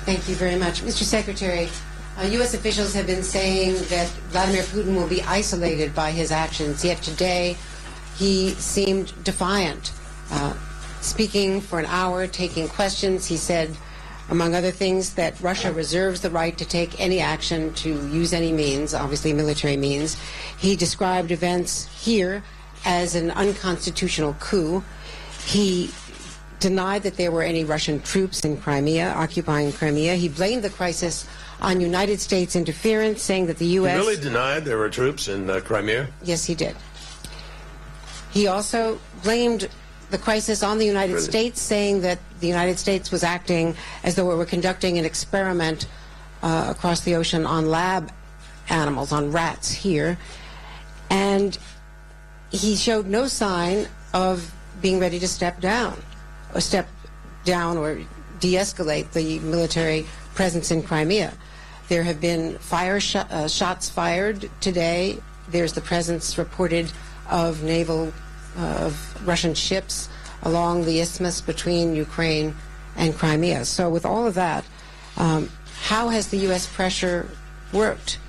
Thank you very much. Mr. Secretary, U.S. officials have been saying that Vladimir Putin will be isolated by his actions, yet today he seemed defiant. Speaking for an hour, taking questions, he said, among other things, that Russia reserves the right to take any action, to use any means, obviously military means. He described events here as an unconstitutional coup. He denied that there were any Russian troops in Crimea, occupying Crimea. He blamed the crisis on United States interference, saying that the U.S. He really denied there were troops in Crimea? Yes, he did. He also blamed the crisis on the United States, saying that the United States was acting as though it were conducting an experiment across the ocean on lab animals, on rats here. And he showed no sign of being ready to step down or de-escalate the military presence in Crimea. There have been shots fired today. There's the presence reported of of Russian ships along the isthmus between Ukraine and Crimea. So with all of that, how has the U.S. pressure worked